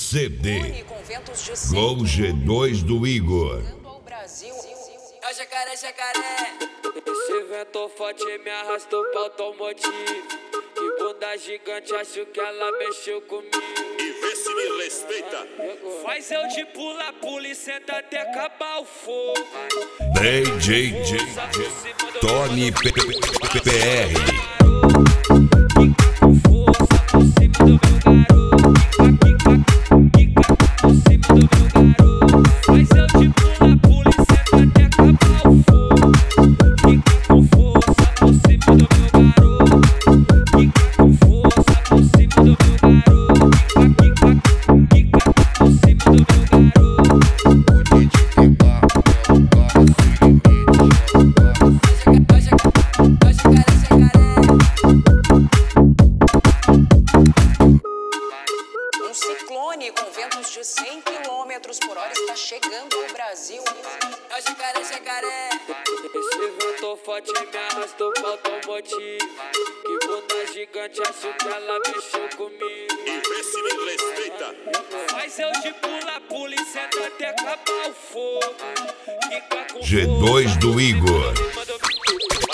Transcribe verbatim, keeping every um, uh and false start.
C D Gol G dois do Igor. É o jacaré, jacaré. Esse vento forte me arrastou pro automotivo. Que bunda gigante, acho que ela mexeu comigo. E vê se me respeita. Faz eu de pula, pula e senta até acabar o fogo. D J J Tony P P R. Um ciclone com ventos de cem quilômetros por hora está chegando ao Brasil. É o jacaré, jacaré. Esse vento forte me arrastou pro automotivo. Que bunda gigante, acho que ela mexeu comigo. E vê se me respeita. Faz eu de pula, pula e senta até acabar o fogo. Fica com G dois do Igor. fogo.